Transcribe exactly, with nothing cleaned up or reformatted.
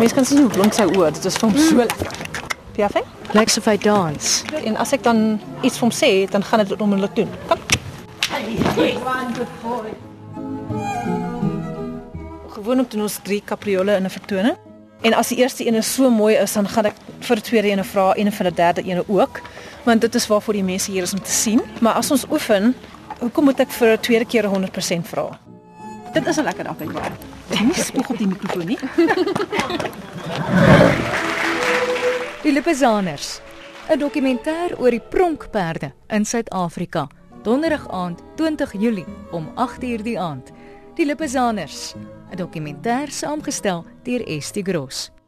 Mense kan sien hoe blink sy oë, dit is vir hom so lekker. Perfect. Lyk asof hy dans. En as ek dan iets vir hom sê, dan gaan hy dit onmiddellik doen. Kom. Gewoonlik doen ons drie kapriolle in 'n vertoning. En as die eerste ene so mooi is, dan gaan ek vir die tweede ene vra en vir die derde ene ook, want dit is waarvoor die mense hier is om te sien. Maar as ons oefen, hoekom moet ek vir 'n tweede keer honderd persent vra? Dit is 'n lekker appeljaar. Nie spoeg op die mikrofoon nie. Die Lippizaners, 'n dokumentêr oor die pronkperde in Suid-Afrika, donderdag aand twintig Julie om agt uur die aand. Die Lippizaners, 'n dokumentêr saamgestel deur Estie Gross.